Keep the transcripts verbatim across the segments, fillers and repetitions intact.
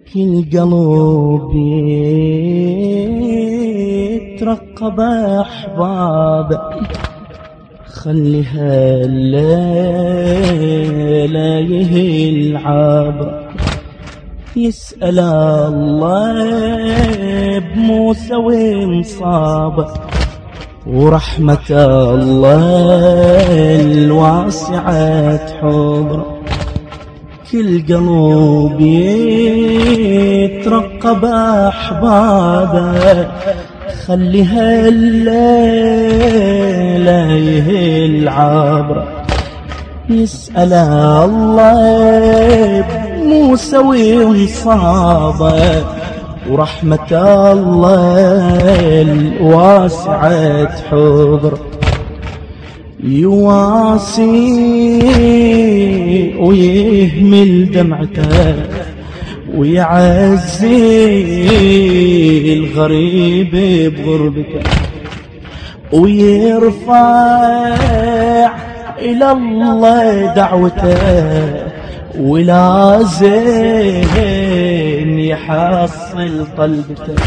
كل قلب يترقب أحبابه، خلي هالليلة يلعب، يسأل الله بموسى ومصابه، ورحمة الله الواسعة تحضره. كل قلب يترقب أحبابه، خلي هالليلة يلعب، يسأل الله بموسى ومصابه، ورحمة الله الواسعة تحضر. يواسي ويهمل دمعته، ويعزي الغريب بغربته، ويرفع إلى الله دعوته، ولازم يحصل طلبته.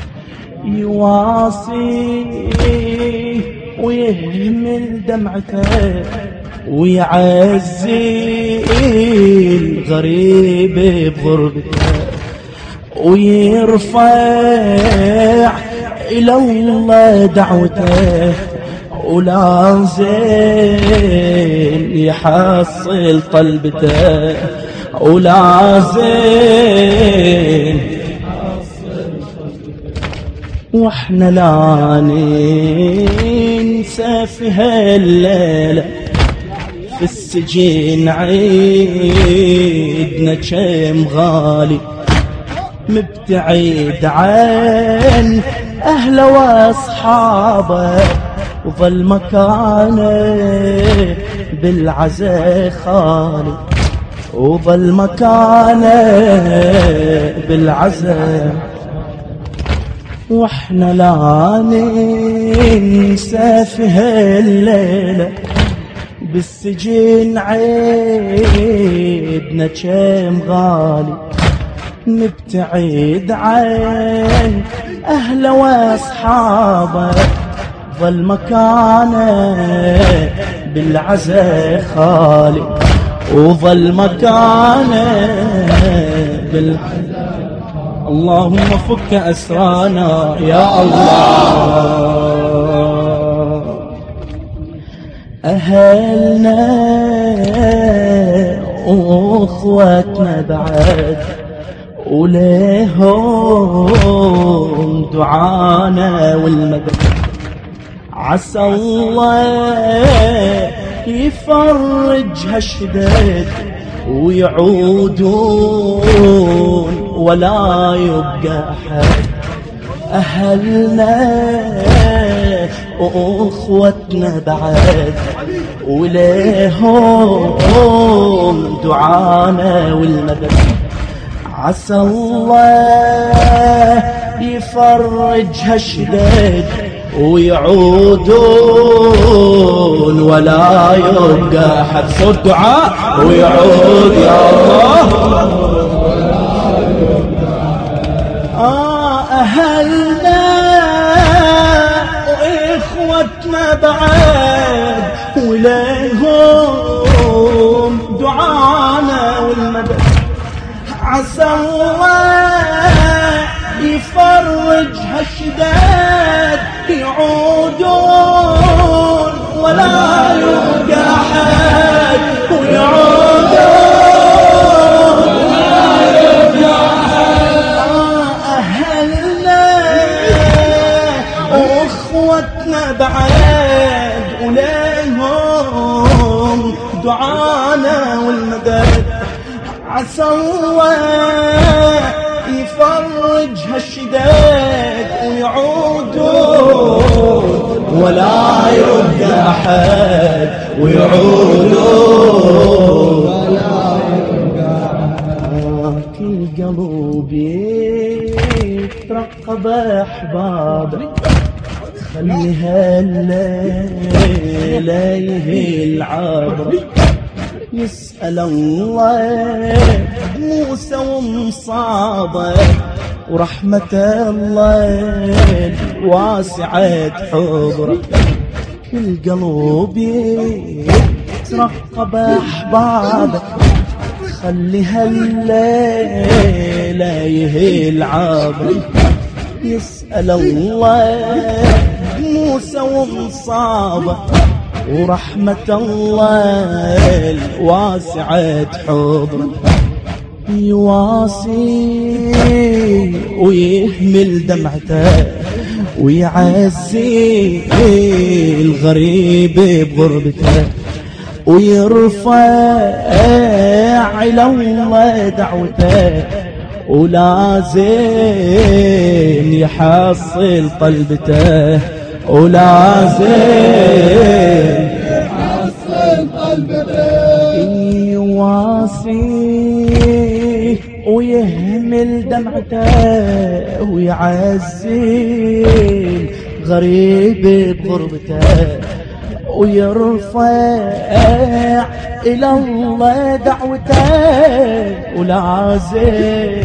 يواصي ويهمل دمعته، ويعزي الغريب بغربته، ويرفع إلى الله دعوته، ولازم يحصل طلبته، ولازم. واحنا لا ننسى في هالليلة في السجن عيدنا كم غالي، مبتعد عن أهله وأصحابه، وظل مكانه بالعزاء خالي، وظل مكانه بالعزاء. واحنا لا ننسى في هالليلة بالسجن عيدنا كم غالي، مبتعد عن أهله وأصحابه، ظل مكانه بالعزاء خالي، وظل مكانه بالعزاء. اللهم فك أسرانا يا الله. أهلنا وأخواتنا بعد، وليهم دعانا والمدد، عسى الله يفرج هالشدد، ويعودون ولا يبقى أحد. أهلنا وأخوتنا بعد، وليهم دعانا والمدد، عسى الله يفرج هالشدد، ويعودون ولا يبقى أحد. صوت دعاء ويعود يا الله. آه أهلنا وإخوتنا بعد، وليهم دعانا والمدد، عسى الله يفرج هالشداد، يعودون ولا يبقى أحد، ويعودون ولا يبقى أحد. أهلنا وأخوتنا بعد، وليهم دعانا والمدد، عسى الله يفرج هالشداد، ويعودون ولا يبقى أحد، ويعودون ولا يبقى أحد. كل قلب يترقب أحبابه، خلي هالليلة يلعب، يسأل الله موسى موسى ومصابه ورحمة الله واسعة حضره كل قلوب يترقب أحبابه خلي هالليلة يهيل عابه يسأل الله موسى ومصابه ورحمة الله الواسعة حضره يواسي ويهمل دمعته ويعزي الغريب بغربته ويرفع إلى الله دعوته ولازم يحصل طلبته ولازم يحصل قلبته يواسي ويهمل دمعته ويعزي غريب بغربته ويرفع إلى الله دعوته ولازم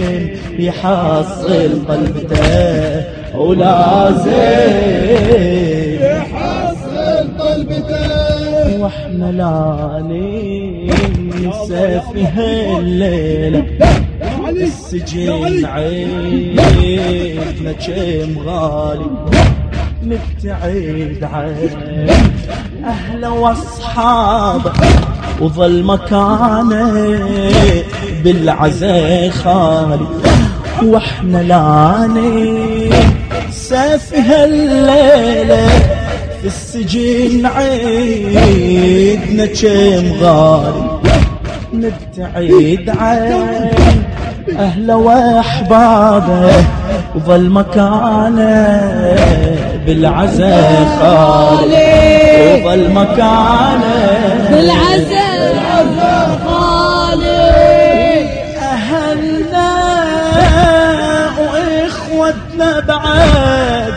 يحصل قلبته ولازم يحصل قلبته واحنا لا ننسى في هالليلة السجن عيدنا كم غالي نبتعد عن أهله واصحابه وظل مكانه بالعزاء خالي واحنا لا ننسى في هالليلة في السجن عيدنا كم غالي نبتعد عن أهله وأحبابه وظل مكانه بالعزاء خالي وظل مكانه بالعزاء خالي أهلنا وإخوتنا بعد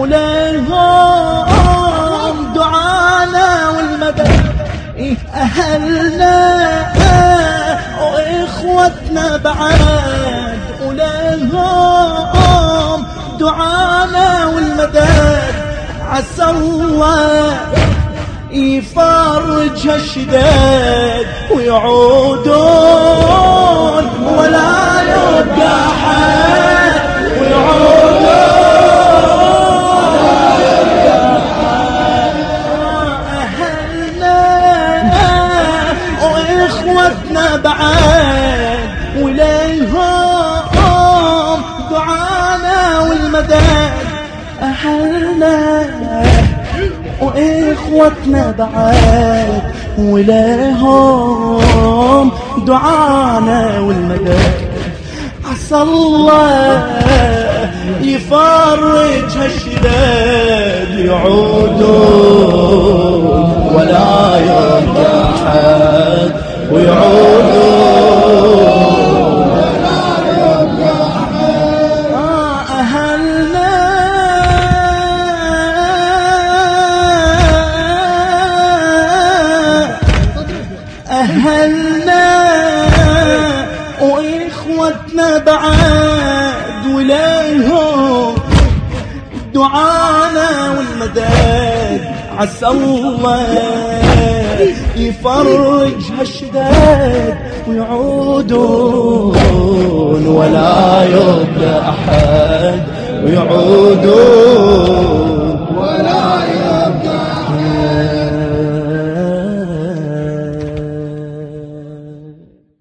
ولهم دعانا والمدد أهلنا وإخوتنا بعد ولهم دعانا والمدد عسى الله يفرج هالشداد ويعودون ولا يبقى حد ويعودون أهلنا وإخوتنا بعد وليهم دعانا والمدد أهلنا وإخوتنا بعد ولهم دعانا والمدد عسى الله يفرج هالشداد يعودون ولا يرجع حد ويعودون ولا يبقى حد أهلنا أهلنا وإخوتنا بعد وليهم دعانا والمدد عسى الله يفرج هالشداد ويعودون ولا يبقى أحد ويعودون